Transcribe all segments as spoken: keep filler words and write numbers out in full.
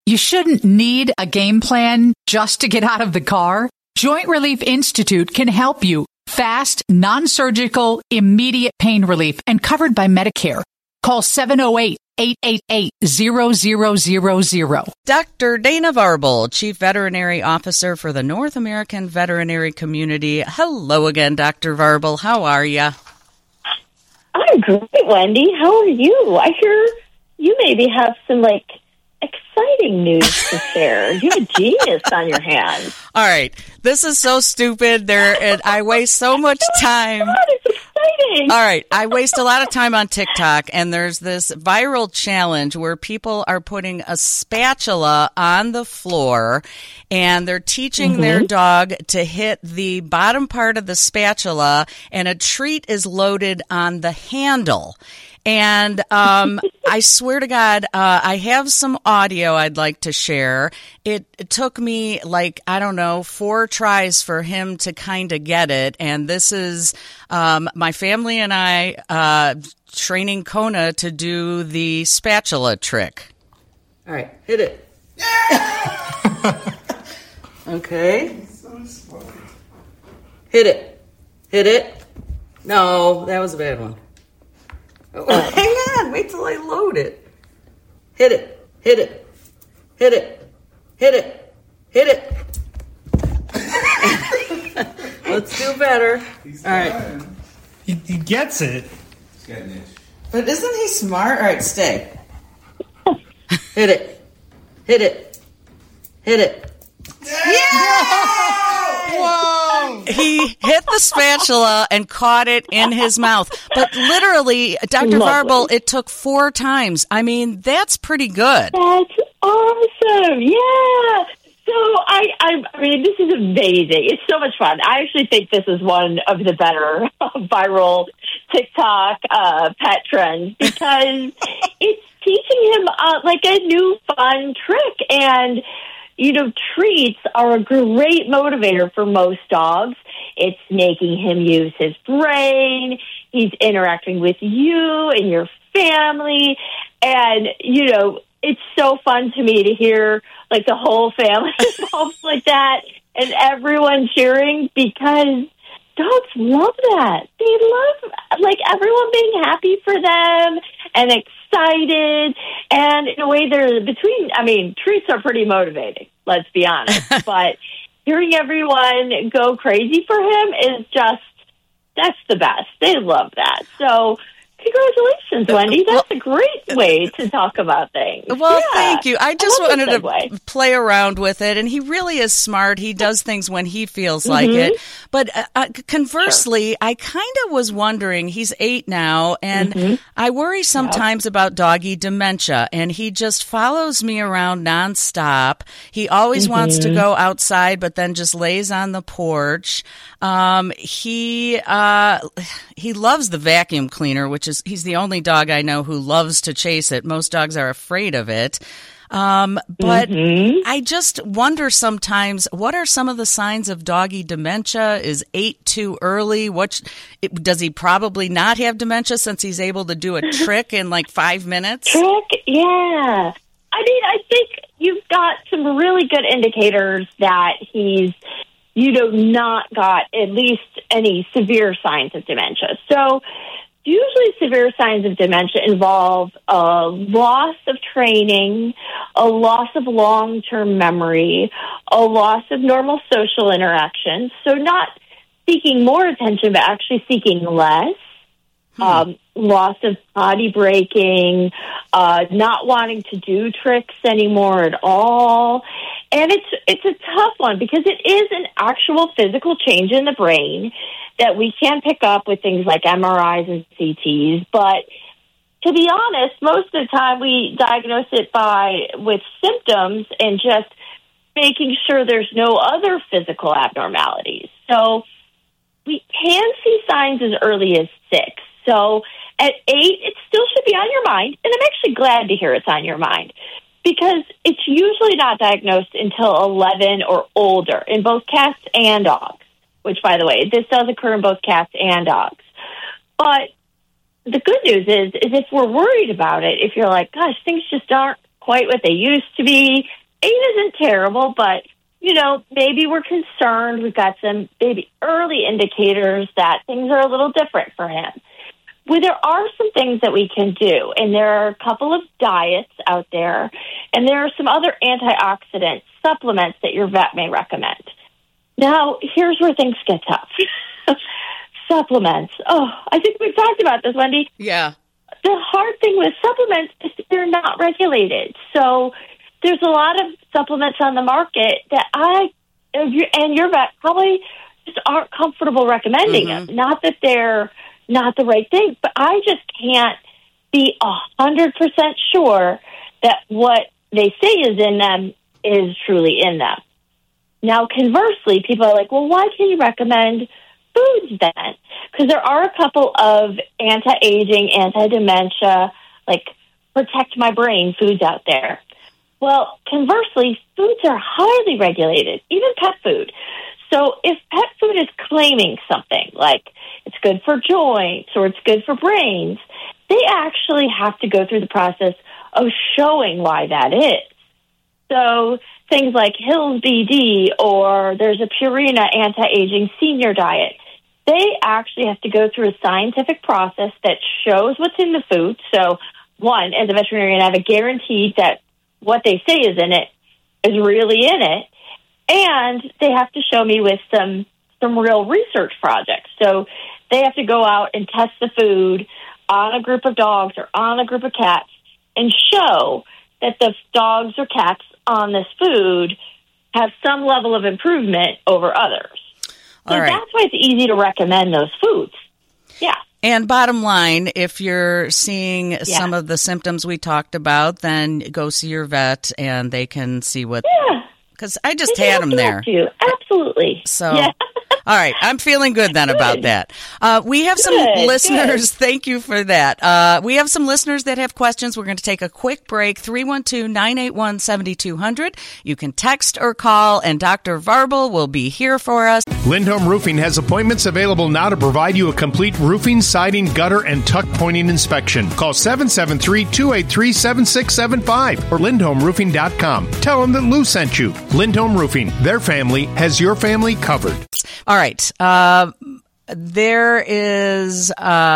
You shouldn't need a game plan just to get out of the car. Joint Relief Institute can help you. Fast, non-surgical, immediate pain relief and covered by Medicare. Call seven oh eight, eight eight eight, zero zero zero zero. Doctor Dana Varble, Chief Veterinary Officer for the North American Veterinary Community. Hello again, Doctor Varble. How are you? I'm great, Wendy. How are you? I hear you maybe have some, like, exciting news to share. You have a genius on your hands. All right. This is so stupid. There, and I waste so much time. God, it's exciting. All right. I waste a lot of time on TikTok, and there's this viral challenge where people are putting a spatula on the floor, and they're teaching mm-hmm. their dog to hit the bottom part of the spatula, and a treat is loaded on the handle. And um, I swear to God, uh, I have some audio I'd like to share. It, it took me like, I don't know, four tries for him to kind of get it. And this is um, my family and I uh, training Kona to do the spatula trick. All right, hit it. Okay. Hit it. Hit it. No, that was a bad one. Oh, hang on. Wait till I load it. Hit it. Hit it. Hit it. Hit it. Hit it. Let's do better. He's All right. He, he gets it. He's got an itch. But isn't he smart? All right, stay. Hit it. Hit it. Hit it. Yeah! Whoa! He hit the spatula and caught it in his mouth. But literally, Doctor Varble, it took four times. I mean, that's pretty good. That's awesome. Yeah. So, I, I, I mean, this is amazing. It's so much fun. I actually think this is one of the better viral TikTok uh, pet trends because it's teaching him uh, like a new fun trick. And you know, treats are a great motivator for most dogs. It's making him use his brain. He's interacting with you and your family. And, you know, it's so fun to me to hear, like, the whole family involved like that and everyone cheering because dogs love that. They love, like, everyone being happy for them and excited. And in a way, they're between, I mean, treats are pretty motivating, let's be honest. But hearing everyone go crazy for him is just, that's the best. They love that. So, congratulations, Wendy. That's a great way to talk about things. Well, yeah. thank you. I just I wanted to segue. play around with it, and he really is smart. He does things when he feels Mm-hmm. like it. But uh, uh, conversely, sure. I kind of was wondering, he's eight now, and mm-hmm. I worry sometimes yep. about doggy dementia, and he just follows me around nonstop. He always mm-hmm. wants to go outside, but then just lays on the porch. Um, he uh, he loves the vacuum cleaner, which is he's the only dog I know who loves to chase it. Most dogs are afraid of it. Um, but mm-hmm. I just wonder sometimes, what are some of the signs of doggy dementia? Is eight too early? What it, does he probably not have dementia since he's able to do a trick in like five minutes? Trick, yeah. I mean, I think you've got some really good indicators that he's, you know, not got at least any severe signs of dementia. So usually severe signs of dementia involve a loss of training, a loss of long-term memory, a loss of normal social interaction. So not seeking more attention, but actually seeking less. Hmm. Um, loss of potty breaking, uh, not wanting to do tricks anymore at all. And it's it's a tough one because it is an actual physical change in the brain that we can pick up with things like M R Is and C Ts. But to be honest, most of the time we diagnose it by with symptoms and just making sure there's no other physical abnormalities. So we can see signs as early as six. So at eight, it still should be on your mind. And I'm actually glad to hear it's on your mind because it's usually not diagnosed until eleven or older in both cats and dogs, which, by the way, this does occur in both cats and dogs. But the good news is, is if we're worried about it, if you're like, gosh, things just aren't quite what they used to be, eight isn't terrible, but, you know, maybe we're concerned. We've got some maybe early indicators that things are a little different for him. Well, there are some things that we can do, and there are a couple of diets out there, and there are some other antioxidant supplements that your vet may recommend. Now, here's where things get tough. Supplements. Oh, I think we've talked about this, Wendy. Yeah. The hard thing with supplements is they're not regulated. So there's a lot of supplements on the market that I and your vet probably just aren't comfortable recommending Mm-hmm. them. Not that they're not the right thing, but I just can't be a hundred percent sure that what they say is in them is truly in them. Now, conversely, people are like, well, why can you recommend foods then? Because there are a couple of anti-aging, anti-dementia, like protect my brain foods out there. Well, conversely, foods are highly regulated, even pet food. So if pet food is claiming something like it's good for joints or it's good for brains, they actually have to go through the process of showing why that is. So things like Hills B D or there's a Purina anti-aging senior diet, they actually have to go through a scientific process that shows what's in the food. So one, as a veterinarian, I have a guarantee that what they say is in it is really in it. And they have to show me with some some real research projects. So they have to go out and test the food on a group of dogs or on a group of cats and show that the dogs or cats on this food have some level of improvement over others. So All right. That's why it's easy to recommend those foods. Yeah. And bottom line, if you're seeing yeah. some of the symptoms we talked about, then go see your vet and they can see what... Yeah. Because I just had them there. You. Absolutely. So, yeah. All right. I'm feeling good then good. about that. Uh, we have some good, listeners. Good. Thank you for that. Uh, we have some listeners that have questions. We're going to take a quick break. three one two, nine eight one, seven two zero zero. You can text or call, and Doctor Varbal will be here for us. Lindholm Roofing has appointments available now to provide you a complete roofing, siding, gutter, and tuck pointing inspection. Call seven seven three, two eight three, seven six seven five or lindholm roofing dot com. Tell them that Lou sent you. Lindholm Roofing. Their family has your family covered. All right. Uh, there is,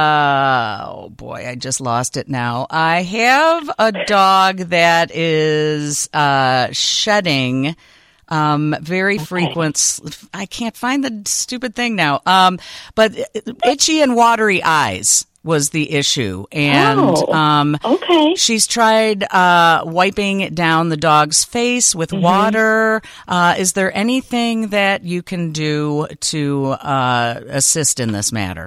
uh, oh boy, I just lost it now. I have a dog that is uh, shedding um, very okay. frequent. I can't find the stupid thing now. Um, but itchy and watery eyes was the issue. And oh, um, okay. she's tried uh, wiping down the dog's face with mm-hmm. water. Uh, is there anything that you can do to uh, assist in this matter?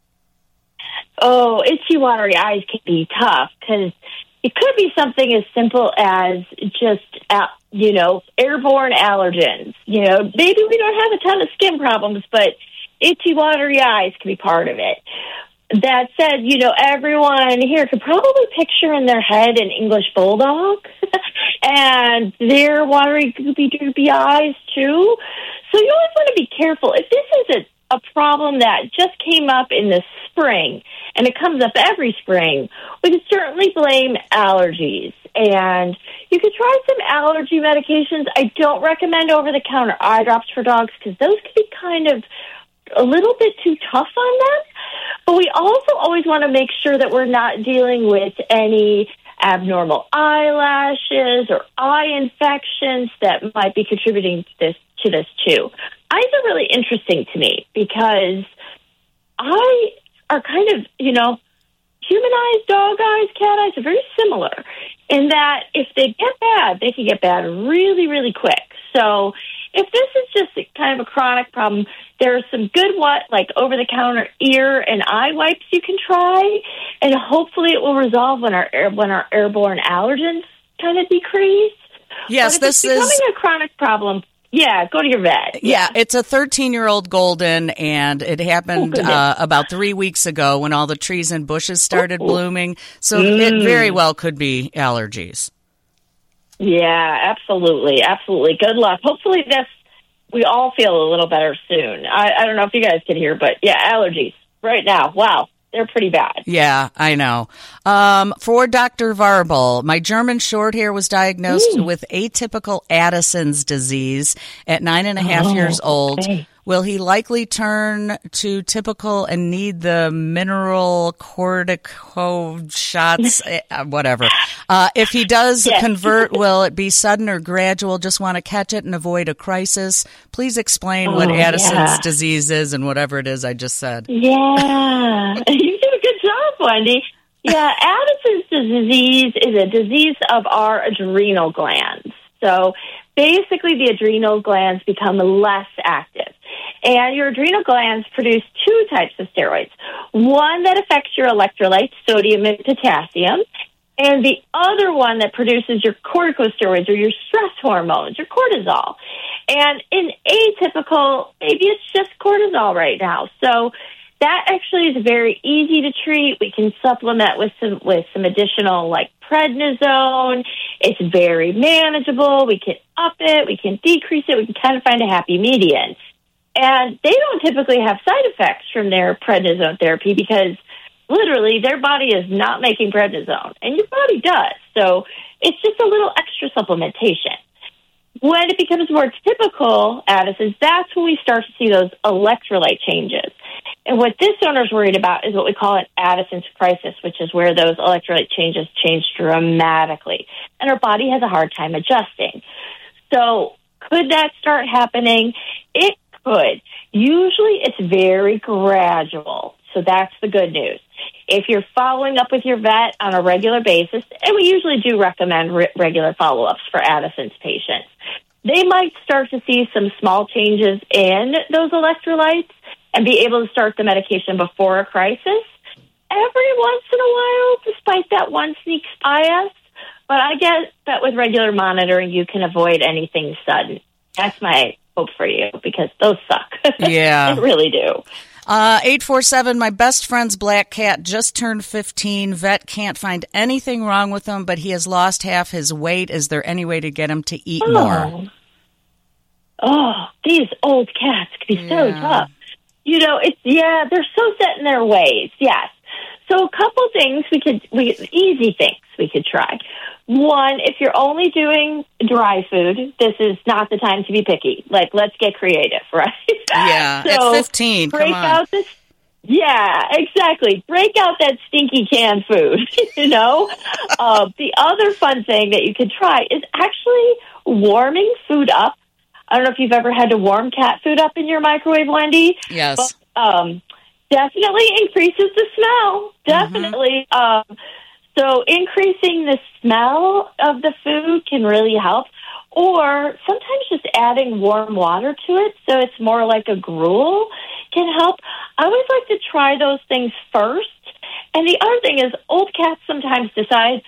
Oh, itchy, watery eyes can be tough because it could be something as simple as just, uh, you know, airborne allergens. You know, maybe we don't have a ton of skin problems, but itchy, watery eyes can be part of it. That said, you know, everyone here could probably picture in their head an English bulldog and their watery, goopy, droopy eyes, too. So you always want to be careful. If this is a, a problem that just came up in the spring, and it comes up every spring, we could certainly blame allergies. And you could try some allergy medications. I don't recommend over-the-counter eye drops for dogs because those can be kind of a little bit too tough on them. But we also always want to make sure that we're not dealing with any abnormal eyelashes or eye infections that might be contributing to this, to this too. Eyes are really interesting to me because eyes are kind of, you know, human eyes, dog eyes, cat eyes are very similar in that if they get bad, they can get bad really, really quick. So if this is just a, kind of a chronic problem, there are some good, what like over-the-counter ear and eye wipes you can try, and hopefully it will resolve when our when our airborne allergens kind of decrease. Yes, but if this it's becoming is a chronic problem. Yeah, go to your vet. Yeah, yeah it's a thirteen-year-old golden, and it happened oh, uh, about three weeks ago when all the trees and bushes started oh. blooming. So mm. it very well could be allergies. Yeah, absolutely, absolutely. Good luck. Hopefully this, we all feel a little better soon. I, I don't know if you guys can hear, but yeah, allergies right now. Wow. they're pretty bad. Yeah, I know. Um, for Doctor Varble, my German Shorthair was diagnosed mm. with atypical Addison's disease at nine and a half oh, years old. Okay. Will he likely turn to typical and need the mineral corticoid shots? Whatever. Uh, if he does yes. convert, will it be sudden or gradual? Just want to catch it and avoid a crisis. Please explain oh, what Addison's yeah. disease is and whatever it is I just said. Yeah. You did a good job, Wendy. Yeah, Addison's disease is a disease of our adrenal glands. So basically the adrenal glands become less active. And your adrenal glands produce two types of steroids. One that affects your electrolytes, sodium and potassium, and the other one that produces your corticosteroids or your stress hormones, your cortisol. And in atypical, maybe it's just cortisol right now. So that actually is very easy to treat. We can supplement with some with some additional like prednisone. It's very manageable. We can up it. We can decrease it. We can kind of find a happy median. And they don't typically have side effects from their prednisone therapy because literally their body is not making prednisone, and your body does. So it's just a little extra supplementation. When it becomes more typical Addison's, that's when we start to see those electrolyte changes. And what this owner's worried about is what we call an Addison's crisis, which is where those electrolyte changes change dramatically. And our body has a hard time adjusting. So could that start happening? It could. Usually it's very gradual. So that's the good news. If you're following up with your vet on a regular basis, and we usually do recommend re- regular follow-ups for Addison's patients, they might start to see some small changes in those electrolytes and be able to start the medication before a crisis. Every once in a while, despite that one sneaks by us, but I guess that with regular monitoring, you can avoid anything sudden. That's my hope for you, because those suck. Yeah. They really do. Uh, eight four seven, my best friend's black cat just turned fifteen. Vet can't find anything wrong with him, but he has lost half his weight. Is there any way to get him to eat oh. more? Oh, these old cats can be so yeah. tough. You know, it's, yeah, they're so set in their ways, yes. So a couple things we could, we easy things we could try. One, if you're only doing dry food, this is not the time to be picky. Like, let's get creative, right? Yeah, so at fifteen, break come on. Out this, yeah, exactly. Break out that stinky canned food, you know? uh, the other fun thing that you could try is actually warming food up. I don't know if you've ever had to warm cat food up in your microwave, Wendy. Yes. But, um, definitely increases the smell. Definitely. Mm-hmm. Um, so increasing the smell of the food can really help. Or sometimes just adding warm water to it so it's more like a gruel can help. I always like to try those things first. And the other thing is old cats sometimes decide,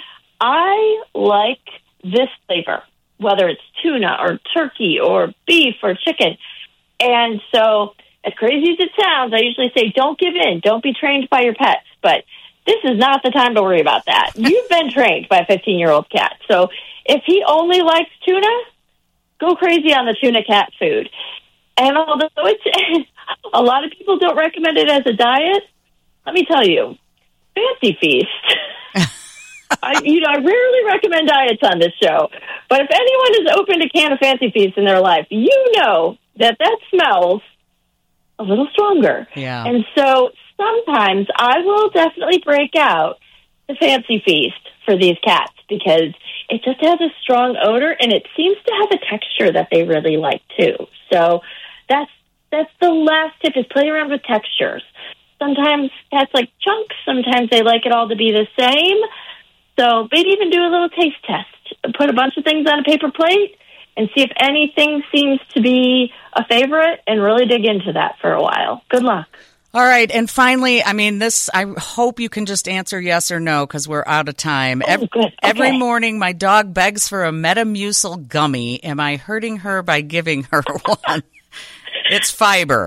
I like this flavor, whether it's tuna or turkey or beef or chicken. And so, as crazy as it sounds, I usually say, don't give in. Don't be trained by your pets. But this is not the time to worry about that. You've been trained by a fifteen-year-old cat. So if he only likes tuna, go crazy on the tuna cat food. And although it's, a lot of people don't recommend it as a diet, let me tell you, Fancy Feast. I, you know, I rarely recommend diets on this show, but if anyone is open to can of Fancy Feast in their life, you know that that smells a little stronger. Yeah. And so sometimes I will definitely break out the Fancy Feast for these cats because it just has a strong odor and it seems to have a texture that they really like too. So that's that's the last tip, is play around with textures. Sometimes cats like chunks, sometimes they like it all to be the same. So maybe even do a little taste test. Put a bunch of things on a paper plate and see if anything seems to be a favorite and really dig into that for a while. Good luck. All right. And finally, I mean, this, I hope you can just answer yes or no because we're out of time. Oh, every, good. Okay. every morning, my dog begs for a Metamucil gummy. Am I hurting her by giving her one? It's fiber.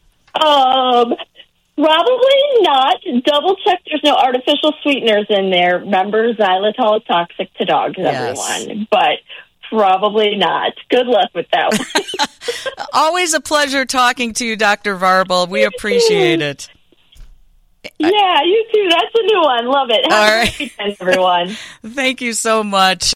Um... Probably not. Double check there's no artificial sweeteners in there. Remember, xylitol is toxic to dogs, yes. everyone. But probably not. Good luck with that one. Always a pleasure talking to you, Doctor Varble. We appreciate it. Yeah, you too. That's a new one. Love it. Have All a right. great weekend, everyone. Thank you so much.